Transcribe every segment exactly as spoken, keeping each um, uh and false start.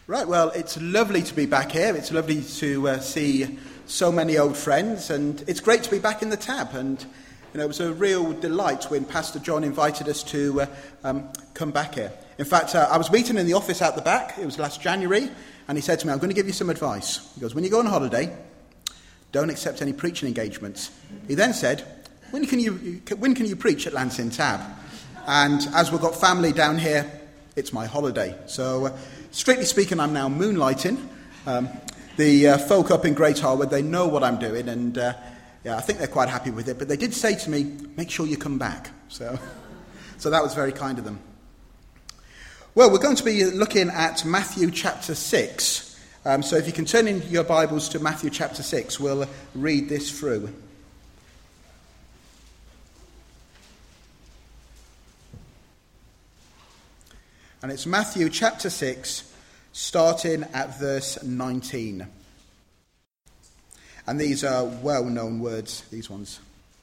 Right, well, it's lovely to be back here. It's lovely to uh, see so many old friends, and it's great to be back in the Tab. And you know, it was a real delight when Pastor John invited us to uh, um, come back here. In fact, uh, I was meeting in the office out the back. It was last January, and he said to me, "I'm going to give you some advice." He goes, "When you go on holiday, don't accept any preaching engagements." He then said, "When can you when can you preach at Lansing Tab?" And as we've got family down here, it's my holiday. So, uh, strictly speaking, I'm now moonlighting. Um, the uh, folk up in Great Harwood, they know what I'm doing, and uh, yeah, I think they're quite happy with it. But they did say to me, "Make sure you come back." So, so that was very kind of them. Well, we're going to be looking at Matthew chapter six. Um, so if you can turn in your Bibles to Matthew chapter six, we'll read this through. And it's Matthew chapter six, starting at verse nineteen. And these are well-known words, these ones.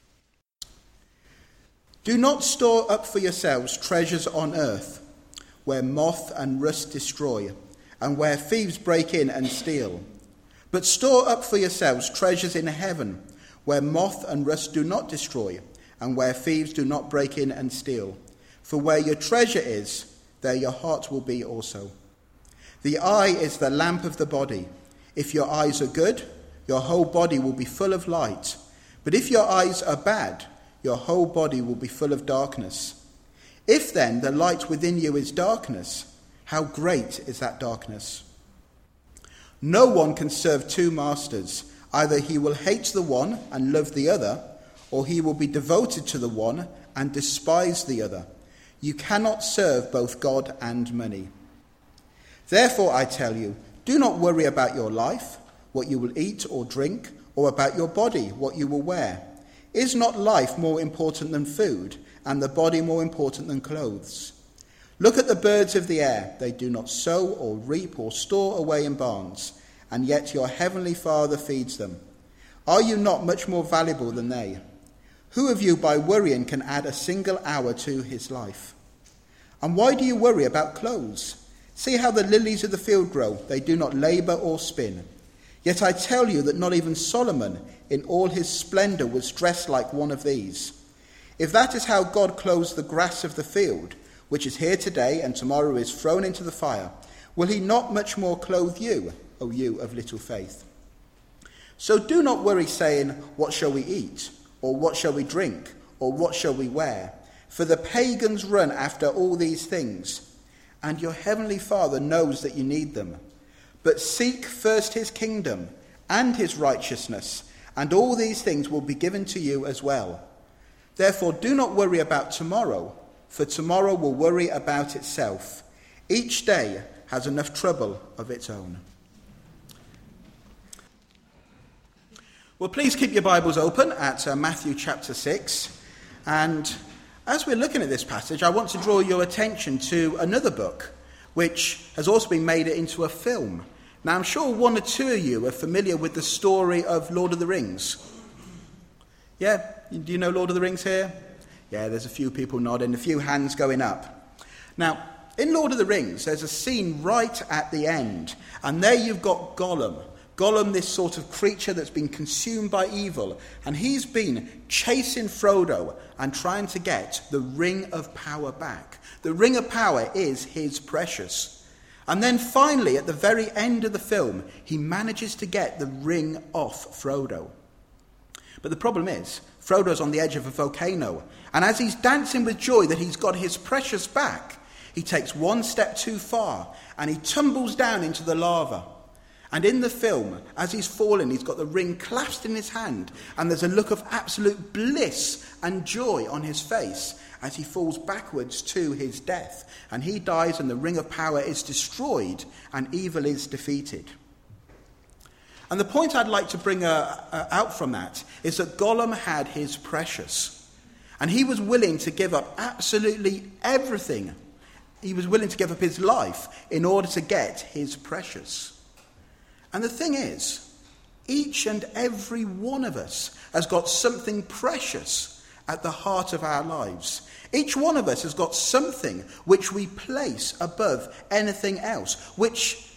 "Do not store up for yourselves treasures on earth, where moth and rust destroy, and where thieves break in and steal. But store up for yourselves treasures in heaven, where moth and rust do not destroy, and where thieves do not break in and steal. For where your treasure is, there your heart will be also. The eye is the lamp of the body. If your eyes are good, your whole body will be full of light. But if your eyes are bad, your whole body will be full of darkness. If then the light within you is darkness, how great is that darkness? No one can serve two masters. Either he will hate the one and love the other, or he will be devoted to the one and despise the other. You cannot serve both God and money. Therefore, I tell you, do not worry about your life, what you will eat or drink, or about your body, what you will wear. Is not life more important than food, and the body more important than clothes? Look at the birds of the air. They do not sow or reap or store away in barns, and yet your heavenly Father feeds them. Are you not much more valuable than they? Who of you by worrying can add a single hour to his life? And why do you worry about clothes? See how the lilies of the field grow. They do not labor or spin. Yet I tell you that not even Solomon in all his splendor was dressed like one of these. If that is how God clothes the grass of the field, which is here today and tomorrow is thrown into the fire, will he not much more clothe you, O you of little faith? So do not worry, saying, what shall we eat? Or what shall we drink? Or what shall we wear? For the pagans run after all these things, and your heavenly Father knows that you need them. But seek first his kingdom and his righteousness, and all these things will be given to you as well. Therefore do not worry about tomorrow, for tomorrow will worry about itself. Each day has enough trouble of its own." Well, please keep your Bibles open at uh, Matthew chapter six. And as we're looking at this passage, I want to draw your attention to another book, which has also been made into a film. Now, I'm sure one or two of you are familiar with the story of Lord of the Rings. Yeah? Do you know Lord of the Rings here? Yeah, there's a few people nodding, a few hands going up. Now, in Lord of the Rings, there's a scene right at the end. And there you've got Gollum. Gollum, this sort of creature that's been consumed by evil, and he's been chasing Frodo and trying to get the Ring of Power back. The Ring of Power is his precious. And then finally, at the very end of the film, he manages to get the ring off Frodo. But the problem is, Frodo's on the edge of a volcano, and as he's dancing with joy that he's got his precious back, he takes one step too far, and he tumbles down into the lava. And in the film, as he's falling, he's got the ring clasped in his hand, and there's a look of absolute bliss and joy on his face as he falls backwards to his death. And he dies, and the Ring of Power is destroyed, and evil is defeated. And the point I'd like to bring uh, uh, out from that is that Gollum had his precious, and he was willing to give up absolutely everything. He was willing to give up his life in order to get his precious. And the thing is, each and every one of us has got something precious at the heart of our lives. Each one of us has got something which we place above anything else, which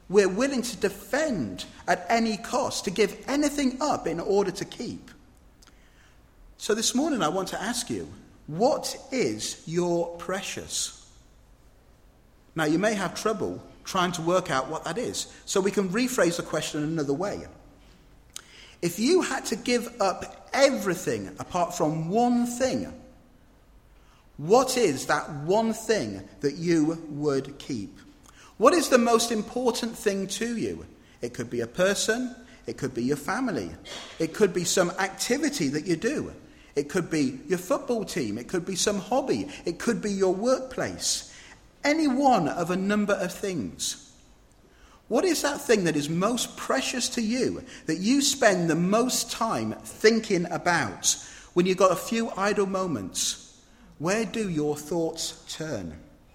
we're willing to defend at any cost, to give anything up in order to keep. So this morning I want to ask you, what is your precious? Now you may have trouble trying to work out what that is, so we can rephrase the question another way. If you had to give up everything apart from one thing, what is that one thing that you would keep? What is the most important thing to you? It could be a person, it could be your family, it could be some activity that you do, it could be your football team, it could be some hobby, it could be your workplace, any one of a number of things. What is that thing that is most precious to you, that you spend the most time thinking about when you've got a few idle moments? Where do your thoughts turn?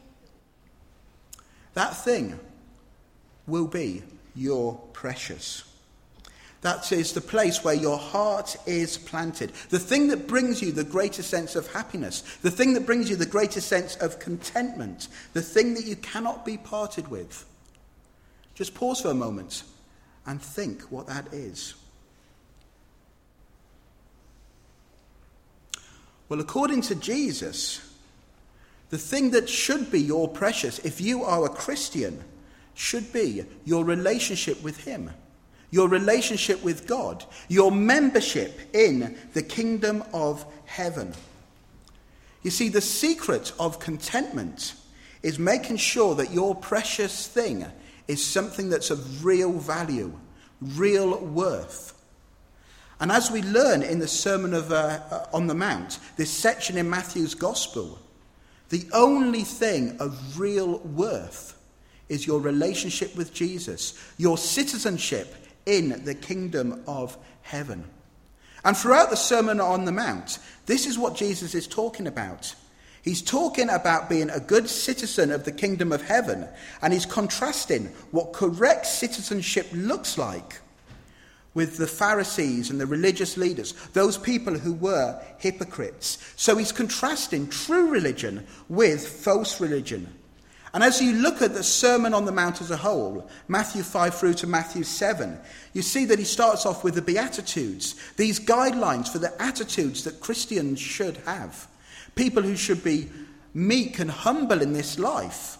That thing will be your precious. That is the place where your heart is planted. The thing that brings you the greatest sense of happiness. The thing that brings you the greatest sense of contentment. The thing that you cannot be parted with. Just pause for a moment and think what that is. Well, according to Jesus, the thing that should be your precious, if you are a Christian, should be your relationship with him, your relationship with God, your membership in the kingdom of heaven. You see, the secret of contentment is making sure that your precious thing is something that's of real value, real worth. And as we learn in the Sermon of, uh, on the Mount, this section in Matthew's Gospel, the only thing of real worth is your relationship with Jesus, your citizenship in the kingdom of heaven. And throughout the Sermon on the Mount, this is what Jesus is talking about. He's talking about being a good citizen of the kingdom of heaven, and he's contrasting what correct citizenship looks like with the Pharisees and the religious leaders, those people who were hypocrites. So he's contrasting true religion with false religion. And as you look at the Sermon on the Mount as a whole, Matthew five through to Matthew seven, you see that he starts off with the Beatitudes, these guidelines for the attitudes that Christians should have. People who should be meek and humble in this life,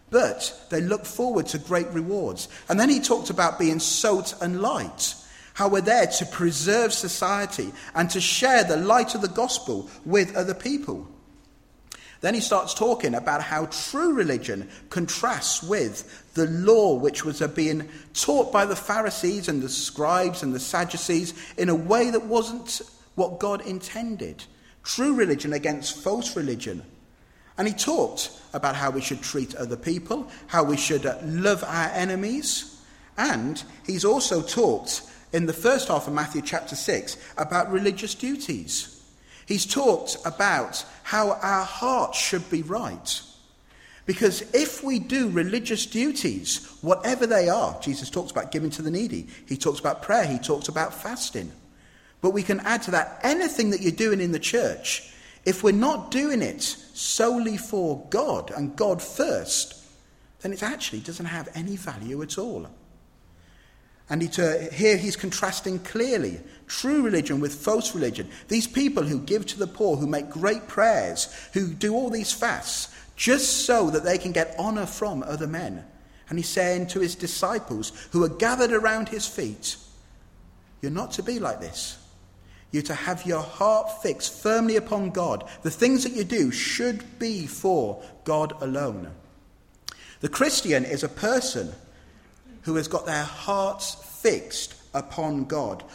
but they look forward to great rewards. And then he talked about being salt and light, how we're there to preserve society and to share the light of the gospel with other people. Then he starts talking about how true religion contrasts with the law which was being taught by the Pharisees and the scribes and the Sadducees in a way that wasn't what God intended. True religion against false religion. And he talked about how we should treat other people, how we should love our enemies. And he's also talked in the first half of Matthew chapter six about religious duties. He's talked about how our hearts should be right. Because if we do religious duties, whatever they are, Jesus talks about giving to the needy. He talks about prayer. He talks about fasting. But we can add to that anything that you're doing in the church. If we're not doing it solely for God and God first, then it actually doesn't have any value at all. And he, uh, here he's contrasting clearly true religion with false religion. These people who give to the poor, who make great prayers, who do all these fasts, just so that they can get honour from other men. And he's saying to his disciples who are gathered around his feet, you're not to be like this. You're to have your heart fixed firmly upon God. The things that you do should be for God alone. The Christian is a person who has got their hearts fixed upon God.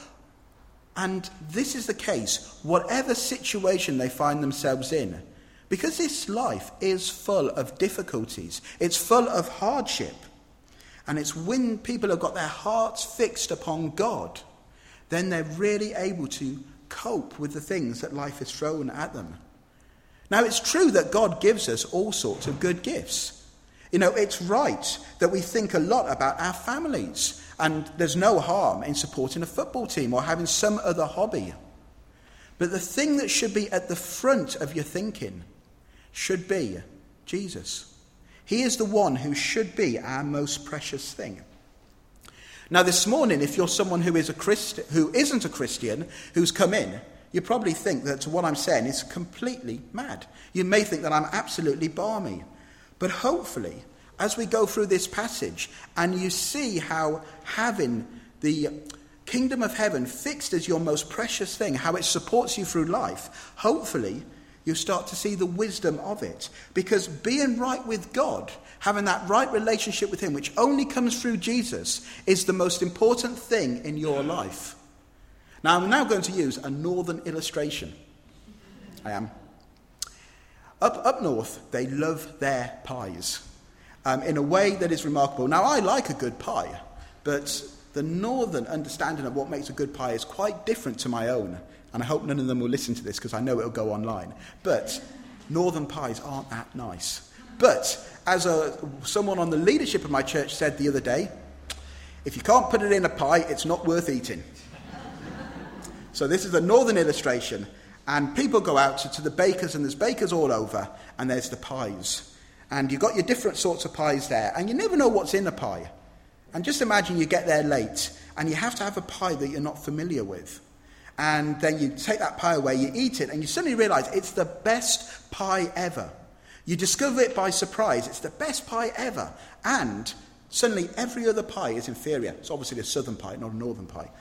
And this is the case, whatever situation they find themselves in. Because this life is full of difficulties. It's full of hardship. And it's when people have got their hearts fixed upon God, then they're really able to cope with the things that life has thrown at them. Now, it's true that God gives us all sorts of good gifts. You know, it's right that we think a lot about our families, and there's no harm in supporting a football team or having some other hobby. But the thing that should be at the front of your thinking should be Jesus. He is the one who should be our most precious thing. Now this morning, if you're someone who is a Christ- who isn't a Christian, who's come in, you probably think that what I'm saying is completely mad. You may think that I'm absolutely balmy. But hopefully, as we go through this passage and you see how having the kingdom of heaven fixed as your most precious thing, how it supports you through life, hopefully you start to see the wisdom of it. Because being right with God, having that right relationship with him, which only comes through Jesus, is the most important thing in your life. Now, I'm now going to use a northern illustration. I am. Up, up north, they love their pies um, in a way that is remarkable. Now, I like a good pie, but the northern understanding of what makes a good pie is quite different to my own. And I hope none of them will listen to this because I know it'll go online. But northern pies aren't that nice. But as a, someone on the leadership of my church said the other day, if you can't put it in a pie, it's not worth eating. So this is a northern illustration. And people go out to, to the bakers, and there's bakers all over, and there's the pies. And you've got your different sorts of pies there, and you never know what's in a pie. And just imagine you get there late, and you have to have a pie that you're not familiar with. And then you take that pie away, you eat it, and you suddenly realise it's the best pie ever. You discover it by surprise. It's the best pie ever. And suddenly every other pie is inferior. It's obviously a southern pie, not a northern pie.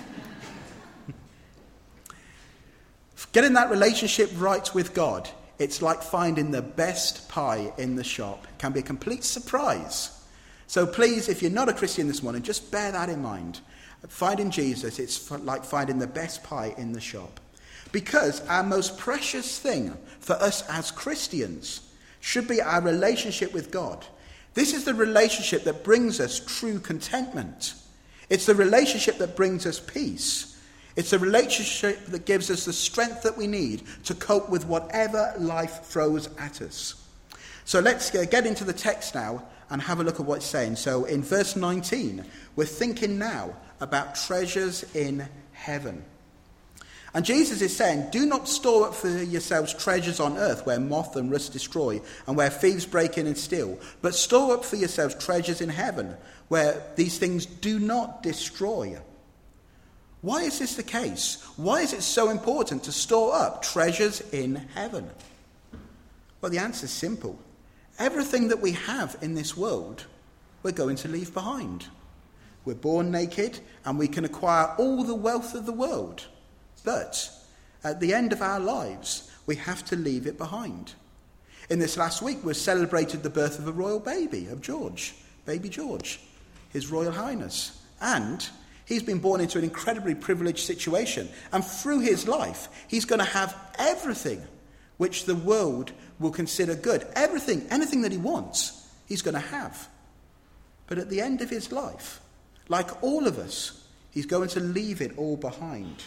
Getting that relationship right with God, it's like finding the best pie in the shop. It can be a complete surprise. So please, if you're not a Christian this morning, just bear that in mind. Finding Jesus, it's like finding the best pie in the shop. Because our most precious thing for us as Christians should be our relationship with God. This is the relationship that brings us true contentment. It's the relationship that brings us peace. It's a relationship that gives us the strength that we need to cope with whatever life throws at us. So let's get into the text now and have a look at what it's saying. So in verse nineteen, we're thinking now about treasures in heaven. And Jesus is saying, do not store up for yourselves treasures on earth where moth and rust destroy and where thieves break in and steal, but store up for yourselves treasures in heaven where these things do not destroy. Why is this the case? Why is it so important to store up treasures in heaven? Well, the answer is simple. Everything that we have in this world, we're going to leave behind. We're born naked and we can acquire all the wealth of the world. But at the end of our lives, we have to leave it behind. In this last week, we celebrated the birth of a royal baby, of George, baby George, His Royal Highness. And he's been born into an incredibly privileged situation. And through his life, he's going to have everything which the world will consider good. Everything, anything that he wants, he's going to have. But at the end of his life, like all of us, he's going to leave it all behind.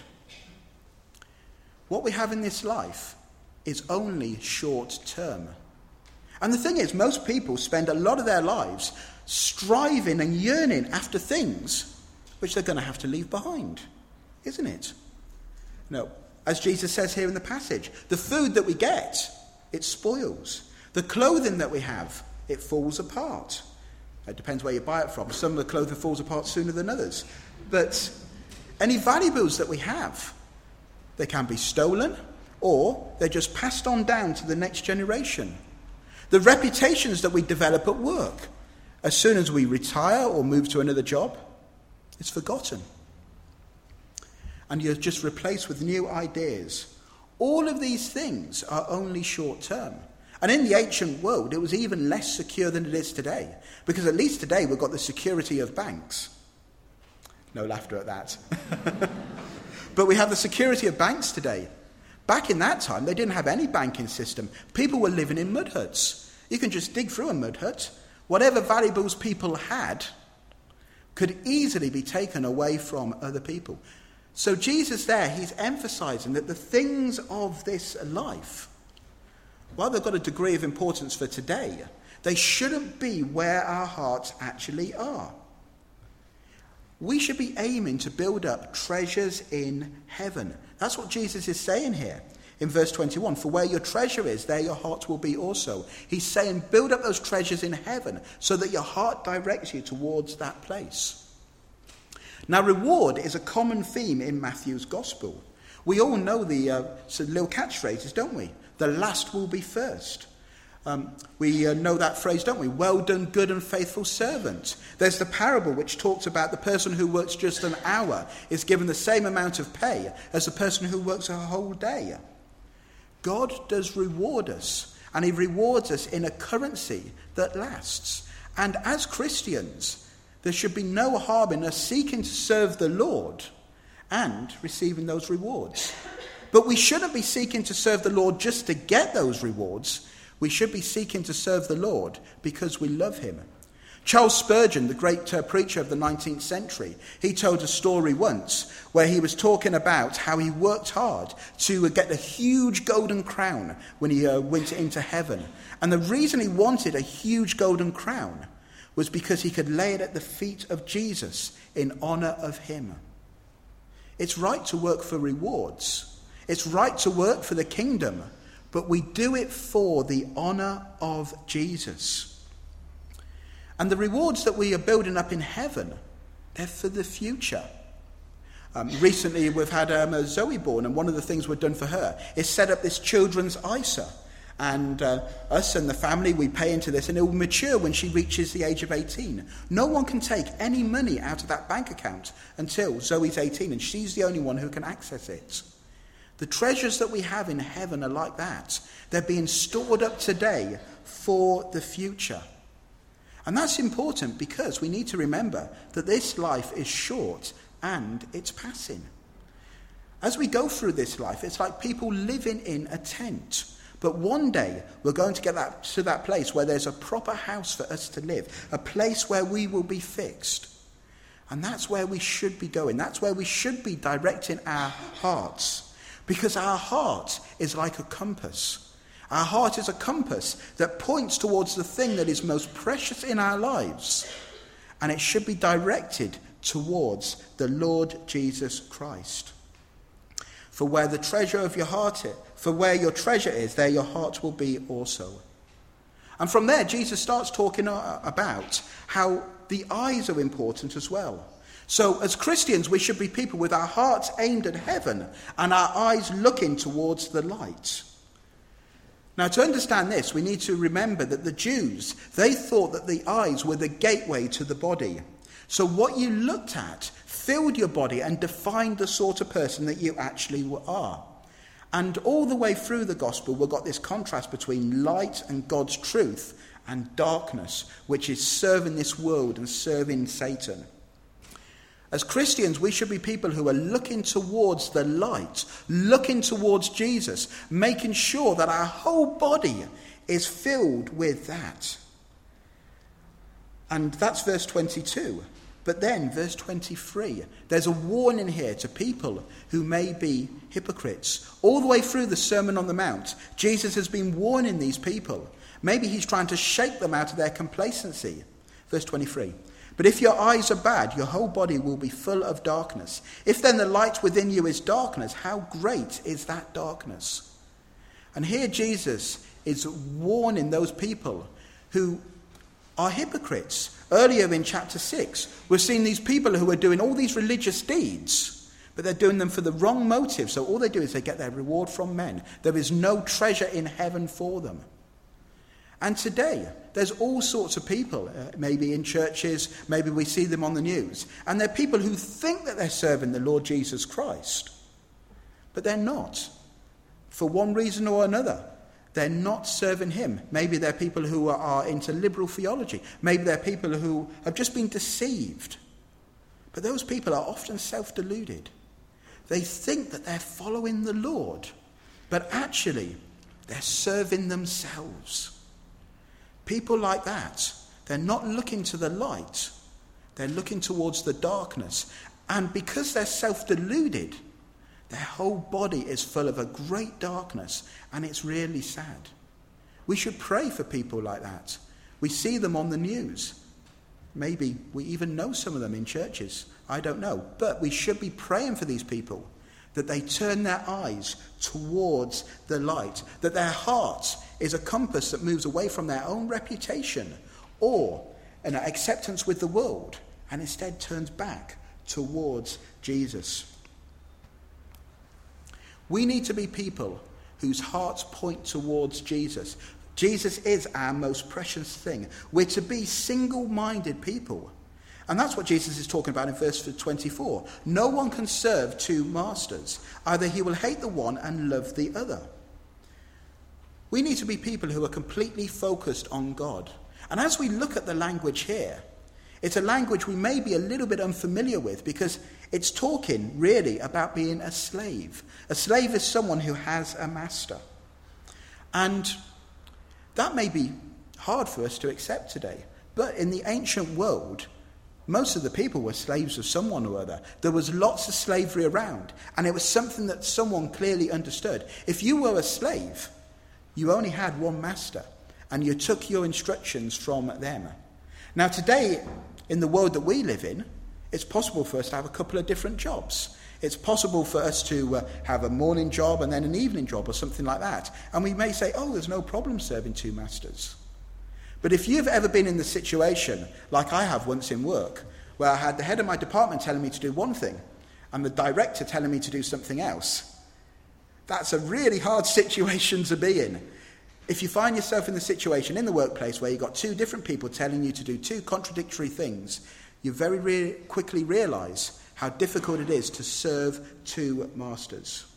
What we have in this life is only short term. And the thing is, most people spend a lot of their lives striving and yearning after things which they're going to have to leave behind, isn't it? No, as Jesus says here in the passage, the food that we get, it spoils. The clothing that we have, it falls apart. It depends where you buy it from. Some of the clothing falls apart sooner than others. But any valuables that we have, they can be stolen or they're just passed on down to the next generation. The reputations that we develop at work, as soon as we retire or move to another job, it's forgotten. And you're just replaced with new ideas. All of these things are only short term. And in the ancient world, it was even less secure than it is today. Because at least today we've got the security of banks. No laughter at that. But we have the security of banks today. Back in that time, they didn't have any banking system. People were living in mud huts. You can just dig through a mud hut. Whatever valuables people had could easily be taken away from other people. So Jesus there, he's emphasizing that the things of this life, while they've got a degree of importance for today, they shouldn't be where our hearts actually are. We should be aiming to build up treasures in heaven. That's what Jesus is saying here in verse twenty-one. For where your treasure is, there your heart will be also. He's saying build up those treasures in heaven so that your heart directs you towards that place. Now, reward is a common theme in Matthew's gospel. We all know the uh, little catchphrases, don't we? The last will be first. Um, we uh, know that phrase, don't we? Well done, good and faithful servant. There's the parable which talks about the person who works just an hour is given the same amount of pay as the person who works a whole day. God does reward us, and he rewards us in a currency that lasts. And as Christians, there should be no harm in us seeking to serve the Lord and receiving those rewards. But we shouldn't be seeking to serve the Lord just to get those rewards. We should be seeking to serve the Lord because we love him. Charles Spurgeon, the great uh, preacher of the nineteenth century, he told a story once where he was talking about how he worked hard to uh, get a huge golden crown when he uh, went into heaven. And the reason he wanted a huge golden crown was because he could lay it at the feet of Jesus in honor of him. It's right to work for rewards. It's right to work for the kingdom, but we do it for the honor of Jesus. And the rewards that we are building up in heaven, they're for the future. Um, recently, we've had um, a Zoe born, and one of the things we've done for her is set up this children's I S A. And uh, us and the family, we pay into this, and it will mature when she reaches the age of eighteen. No one can take any money out of that bank account until Zoe's eighteen, and she's the only one who can access it. The treasures that we have in heaven are like that. They're being stored up today for the future. And that's important because we need to remember that this life is short and it's passing. As we go through this life, it's like people living in a tent. But one day we're going to get that, to that place where there's a proper house for us to live, a place where we will be fixed. And that's where we should be going. That's where we should be directing our hearts. Because our heart is like a compass. Our heart is a compass that points towards the thing that is most precious in our lives. And it should be directed towards the Lord Jesus Christ. For where the treasure of your heart is, for where your treasure is, there your heart will be also. And from there, Jesus starts talking about how the eyes are important as well. So as Christians, we should be people with our hearts aimed at heaven and our eyes looking towards the light. Now, to understand this, we need to remember that the Jews, they thought that the eyes were the gateway to the body. So what you looked at filled your body and defined the sort of person that you actually are. And all the way through the gospel, we've got this contrast between light and God's truth and darkness, which is serving this world and serving Satan. As Christians, we should be people who are looking towards the light, looking towards Jesus, making sure that our whole body is filled with that. And that's verse twenty-two. But then, verse twenty-three, there's a warning here to people who may be hypocrites. All the way through the Sermon on the Mount, Jesus has been warning these people. Maybe he's trying to shake them out of their complacency. Verse twenty-three. But if your eyes are bad, your whole body will be full of darkness. If then the light within you is darkness, how great is that darkness? And here Jesus is warning those people who are hypocrites. Earlier in chapter six, we've seen these people who are doing all these religious deeds, but they're doing them for the wrong motive. So all they do is they get their reward from men. There is no treasure in heaven for them. And today, there's all sorts of people, uh, maybe in churches, maybe we see them on the news, and they're people who think that they're serving the Lord Jesus Christ, but they're not. For one reason or another, they're not serving him. Maybe they're people who are, are into liberal theology. Maybe they're people who have just been deceived. But those people are often self-deluded. They think that they're following the Lord, but actually, they're serving themselves. People like that, they're not looking to the light. They're looking towards the darkness. And because they're self-deluded, their whole body is full of a great darkness, and it's really sad. We should pray for people like that. We see them on the news. Maybe we even know some of them in churches. I don't know. But we should be praying for these people, that they turn their eyes towards the light, that their heart is a compass that moves away from their own reputation or an acceptance with the world and instead turns back towards Jesus. We need to be people whose hearts point towards Jesus. Jesus is our most precious thing. We're to be single-minded people. And that's what Jesus is talking about in verse twenty-four. No one can serve two masters. Either he will hate the one and love the other. We need to be people who are completely focused on God. And as we look at the language here, it's a language we may be a little bit unfamiliar with because it's talking really about being a slave. A slave is someone who has a master. And that may be hard for us to accept today. But in the ancient world, most of the people were slaves of someone or other. There was lots of slavery around, and it was something that someone clearly understood. If you were a slave, you only had one master, and you took your instructions from them. Now today, in the world that we live in, it's possible for us to have a couple of different jobs. It's possible for us to uh, have a morning job and then an evening job or something like that. And we may say, oh, there's no problem serving two masters. But if you've ever been in the situation, like I have once in work, where I had the head of my department telling me to do one thing and the director telling me to do something else, that's a really hard situation to be in. If you find yourself in the situation in the workplace where you've got two different people telling you to do two contradictory things, you very re- quickly realise how difficult it is to serve two masters.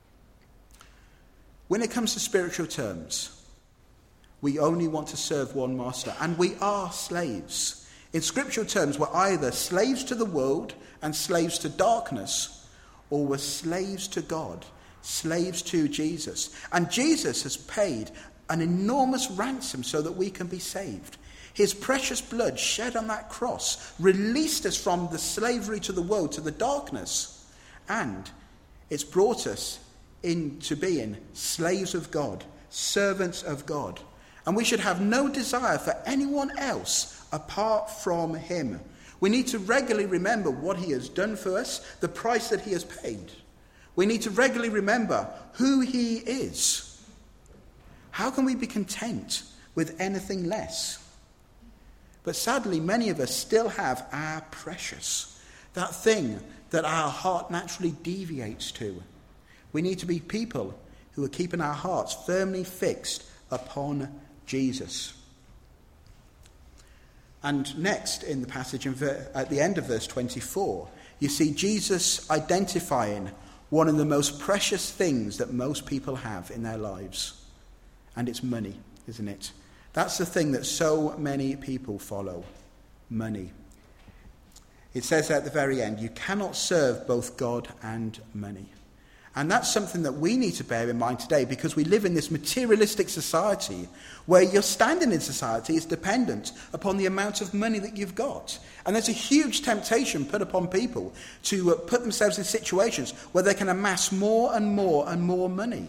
When it comes to spiritual terms, we only want to serve one master, and we are slaves. In scriptural terms, we're either slaves to the world and slaves to darkness, or we're slaves to God, slaves to Jesus. And Jesus has paid an enormous ransom so that we can be saved. His precious blood shed on that cross released us from the slavery to the world, to the darkness, and it's brought us into being slaves of God, servants of God. And we should have no desire for anyone else apart from him. We need to regularly remember what he has done for us, the price that he has paid. We need to regularly remember who he is. How can we be content with anything less? But sadly, many of us still have our precious, that thing that our heart naturally deviates to. We need to be people who are keeping our hearts firmly fixed upon Jesus. And next in the passage, at the end of verse twenty-four, you see Jesus identifying one of the most precious things that most people have in their lives. And it's money, isn't it? That's the thing that so many people follow, money. It says at the very end, you cannot serve both God and money. And that's something that we need to bear in mind today, because we live in this materialistic society where your standing in society is dependent upon the amount of money that you've got. And there's a huge temptation put upon people to uh, put themselves in situations where they can amass more and more and more money.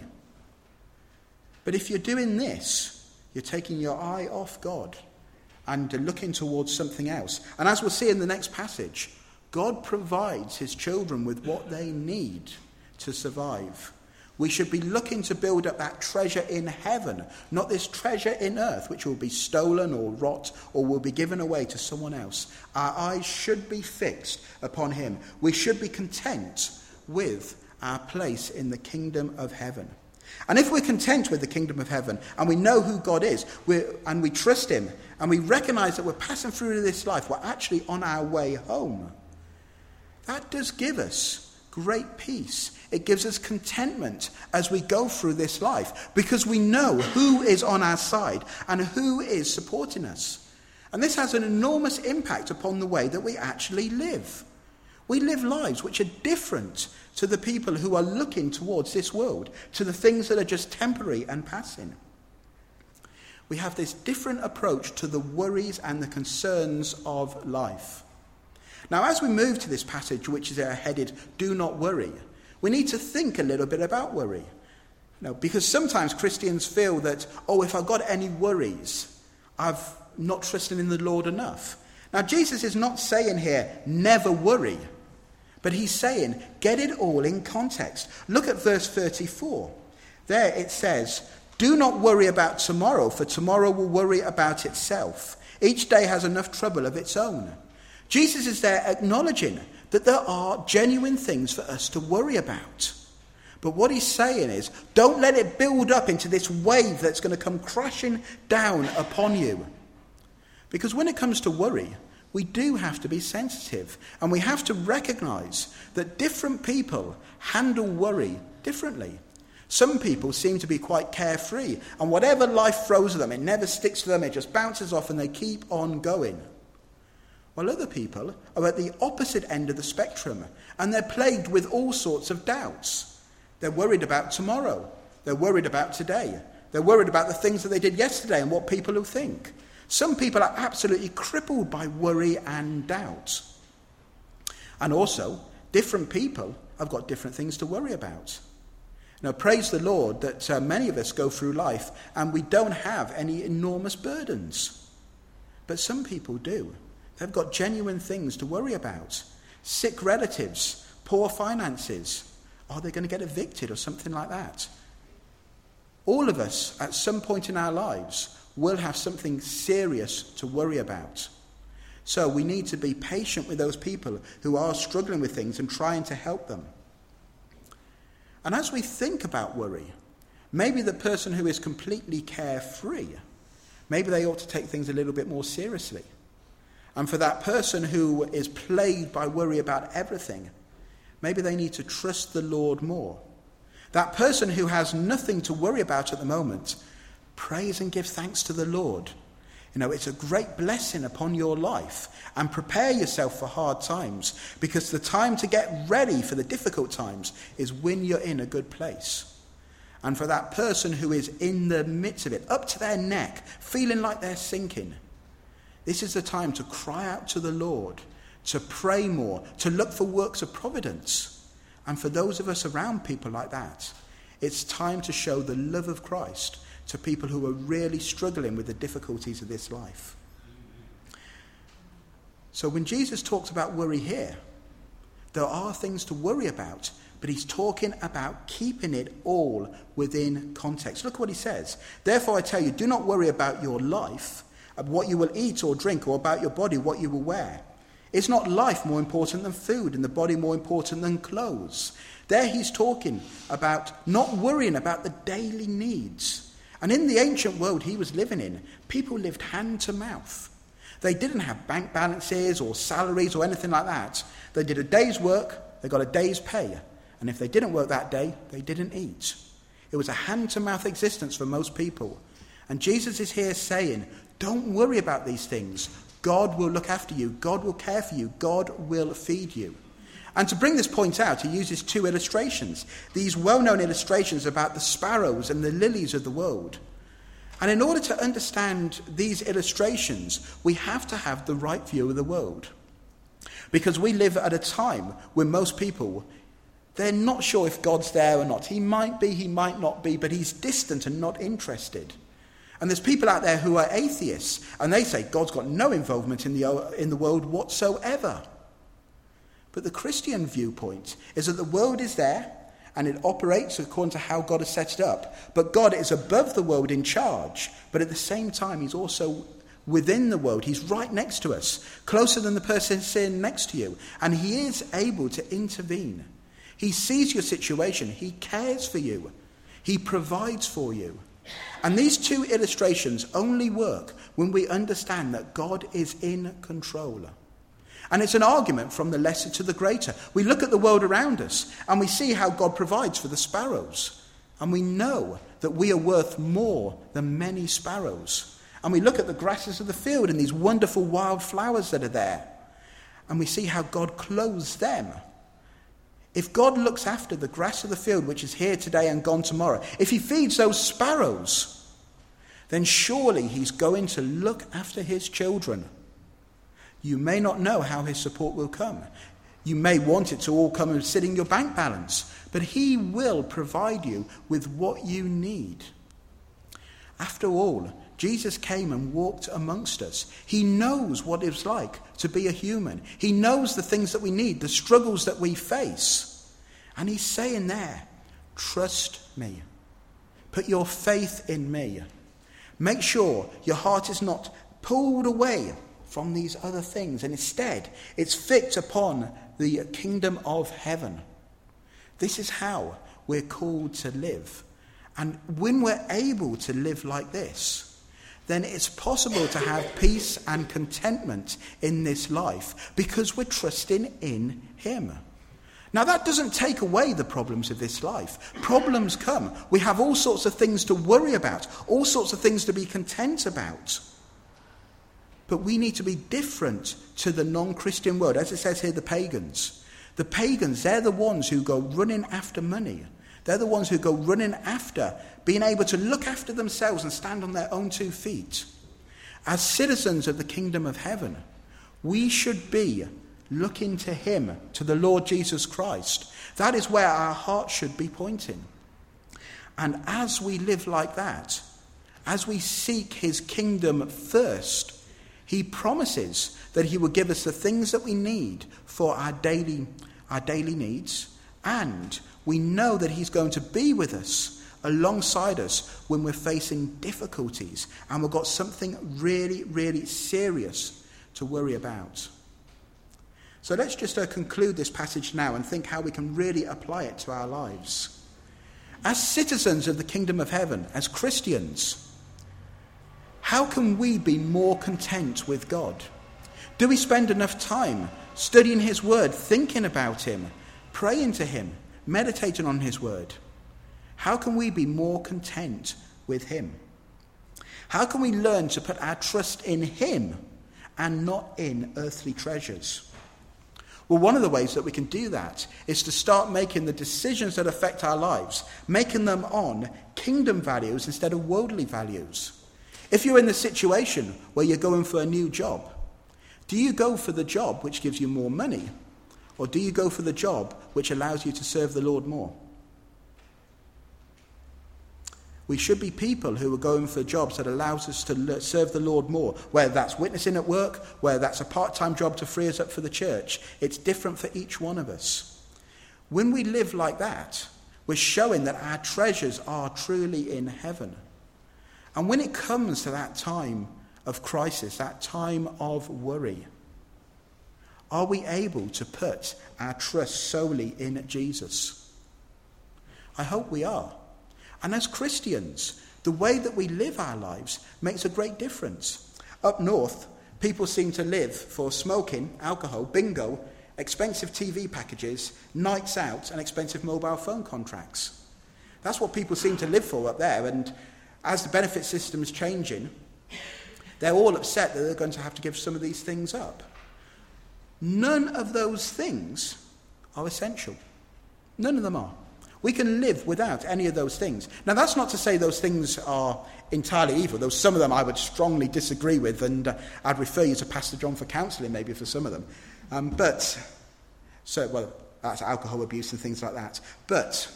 But if you're doing this, you're taking your eye off God and looking towards something else. And as we'll see in the next passage, God provides his children with what they need to survive. We should be looking to build up that treasure in heaven, not this treasure in earth, which will be stolen or rot or will be given away to someone else. Our eyes should be fixed upon him. We should be content with our place in the kingdom of heaven. And if we're content with the kingdom of heaven and we know who God is we're, and we trust him and we recognize that we're passing through this life, we're actually on our way home, that does give us great peace. It gives us contentment as we go through this life because we know who is on our side and who is supporting us. And this has an enormous impact upon the way that we actually live. We live lives which are different to the people who are looking towards this world, to the things that are just temporary and passing. We have this different approach to the worries and the concerns of life. Now, as we move to this passage, which is headed, Do Not Worry, we need to think a little bit about worry. You know, because sometimes Christians feel that, oh, if I've got any worries, I've not trusted in the Lord enough. Now, Jesus is not saying here, never worry. But he's saying, get it all in context. Look at verse thirty-four. There it says, do not worry about tomorrow, for tomorrow will worry about itself. Each day has enough trouble of its own. Jesus is there acknowledging that there are genuine things for us to worry about. But what he's saying is, don't let it build up into this wave that's going to come crashing down upon you. Because when it comes to worry, we do have to be sensitive, and we have to recognise that different people handle worry differently. Some people seem to be quite carefree, and whatever life throws at them, it never sticks to them, it just bounces off and they keep on going. While other people are at the opposite end of the spectrum, and they're plagued with all sorts of doubts. They're worried about tomorrow. They're worried about today. They're worried about the things that they did yesterday and what people will think. Some people are absolutely crippled by worry and doubt. And also, different people have got different things to worry about. Now, praise the Lord that uh, many of us go through life and we don't have any enormous burdens. But some people do. They've got genuine things to worry about. Sick relatives, poor finances. Are they going to get evicted or something like that? All of us, at some point in our lives, will have something serious to worry about. So we need to be patient with those people who are struggling with things and trying to help them. And as we think about worry, maybe the person who is completely carefree, maybe they ought to take things a little bit more seriously. And for that person who is plagued by worry about everything, maybe they need to trust the Lord more. That person who has nothing to worry about at the moment, praise and give thanks to the Lord. You know, it's a great blessing upon your life, and prepare yourself for hard times, because the time to get ready for the difficult times is when you're in a good place. And for that person who is in the midst of it, up to their neck, feeling like they're sinking, this is the time to cry out to the Lord, to pray more, to look for works of providence. And for those of us around people like that, it's time to show the love of Christ to people who are really struggling with the difficulties of this life. So when Jesus talks about worry here, there are things to worry about, but he's talking about keeping it all within context. Look what he says. Therefore I tell you, do not worry about your life, about what you will eat or drink, or about your body, what you will wear. Is not life more important than food, and the body more important than clothes? There he's talking about not worrying about the daily needs. And in the ancient world he was living in, people lived hand to mouth. They didn't have bank balances or salaries or anything like that. They did a day's work, they got a day's pay. And if they didn't work that day, they didn't eat. It was a hand-to-mouth existence for most people. And Jesus is here saying, don't worry about these things. God will look after you. God will care for you. God will feed you. And to bring this point out, he uses two illustrations. These well-known illustrations about the sparrows and the lilies of the world. And in order to understand these illustrations, we have to have the right view of the world. Because we live at a time when most people, they're not sure if God's there or not. He might be, he might not be, but he's distant and not interested. And there's people out there who are atheists, and they say God's got no involvement in the, in the world whatsoever. But the Christian viewpoint is that the world is there, and it operates according to how God has set it up. But God is above the world in charge, but at the same time he's also within the world. He's right next to us, closer than the person sitting next to you, and he is able to intervene. He sees your situation, he cares for you, he provides for you. And these two illustrations only work when we understand that God is in control. And it's an argument from the lesser to the greater. We look at the world around us and we see how God provides for the sparrows. And we know that we are worth more than many sparrows. And we look at the grasses of the field and these wonderful wild flowers that are there. And we see how God clothes them. If God looks after the grass of the field, which is here today and gone tomorrow, if he feeds those sparrows, then surely he's going to look after his children. You may not know how his support will come. You may want it to all come and sit in your bank balance, but he will provide you with what you need. After all, Jesus came and walked amongst us. He knows what it's like to be a human. He knows the things that we need, the struggles that we face. And he's saying there, trust me. Put your faith in me. Make sure your heart is not pulled away from these other things, and instead it's fixed upon the kingdom of heaven. This is how we're called to live. And when we're able to live like this, then it's possible to have peace and contentment in this life because we're trusting in him. Now, that doesn't take away the problems of this life. Problems come. We have all sorts of things to worry about, all sorts of things to be content about. But we need to be different to the non-Christian world. As it says here, the pagans. The pagans, they're the ones who go running after money. They're the ones who go running after being able to look after themselves and stand on their own two feet. As citizens of the kingdom of heaven, we should be looking to him, to the Lord Jesus Christ. That is where our hearts should be pointing. And as we live like that, as we seek his kingdom first, he promises that he will give us the things that we need for our daily, our daily needs, and we know that he's going to be with us, alongside us, when we're facing difficulties and we've got something really, really serious to worry about. So let's just uh, conclude this passage now and think how we can really apply it to our lives. As citizens of the kingdom of heaven, as Christians, how can we be more content with God? Do we spend enough time studying his word, thinking about him, praying to him, meditating on his word? How can we be more content with him? How can we learn to put our trust in him and not in earthly treasures? Well, one of the ways that we can do that is to start making the decisions that affect our lives, making them on kingdom values instead of worldly values. If you're in the situation where you're going for a new job, do you go for the job which gives you more money? Or do you go for the job which allows you to serve the Lord more? We should be people who are going for jobs that allows us to serve the Lord more, whether that's witnessing at work, whether that's a part-time job to free us up for the church. It's different for each one of us. When we live like that, we're showing that our treasures are truly in heaven. And when it comes to that time of crisis, that time of worry, are we able to put our trust solely in Jesus? I hope we are. And as Christians, the way that we live our lives makes a great difference. Up north, people seem to live for smoking, alcohol, bingo, expensive T V packages, nights out, and expensive mobile phone contracts. That's what people seem to live for up there. And as the benefit system is changing, they're all upset that they're going to have to give some of these things up. None of those things are essential. None of them are. We can live without any of those things. Now, that's not to say those things are entirely evil, though some of them I would strongly disagree with, and uh, I'd refer you to Pastor John for counselling maybe for some of them. Um, but, so, well, that's alcohol abuse and things like that. But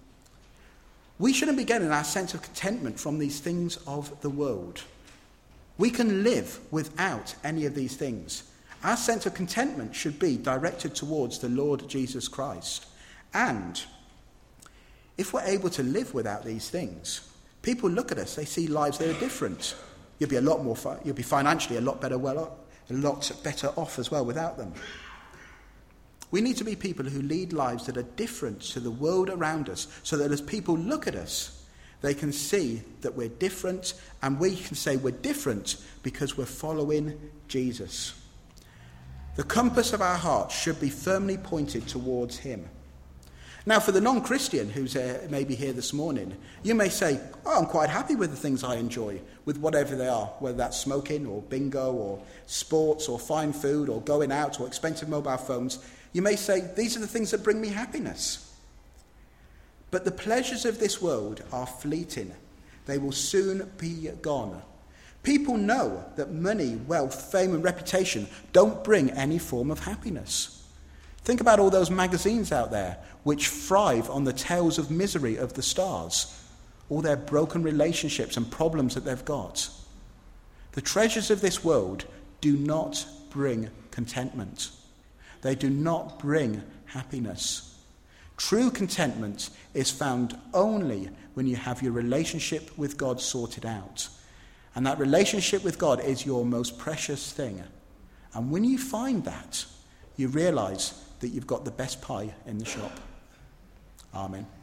we shouldn't be getting our sense of contentment from these things of the world. We can live without any of these things. Our sense of contentment should be directed towards the Lord Jesus Christ. And if we're able to live without these things, people look at us, they see lives that are different. You'll be a lot more, fi- you'll be financially a lot better, well, a lot better off as well without them. We need to be people who lead lives that are different to the world around us, so that as people look at us, they can see that we're different, and we can say we're different because we're following Jesus. The compass of our hearts should be firmly pointed towards him. Now, for the non-Christian who's uh, maybe here this morning, you may say, oh, I'm quite happy with the things I enjoy, with whatever they are, whether that's smoking or bingo or sports or fine food or going out or expensive mobile phones. You may say, these are the things that bring me happiness. But the pleasures of this world are fleeting. They will soon be gone. People know that money, wealth, fame and reputation don't bring any form of happiness. Think about all those magazines out there which thrive on the tales of misery of the stars, all their broken relationships and problems that they've got. The treasures of this world do not bring contentment. They do not bring happiness. True contentment is found only when you have your relationship with God sorted out. And that relationship with God is your most precious thing. And when you find that, you realise that you've got the best pie in the shop. Amen.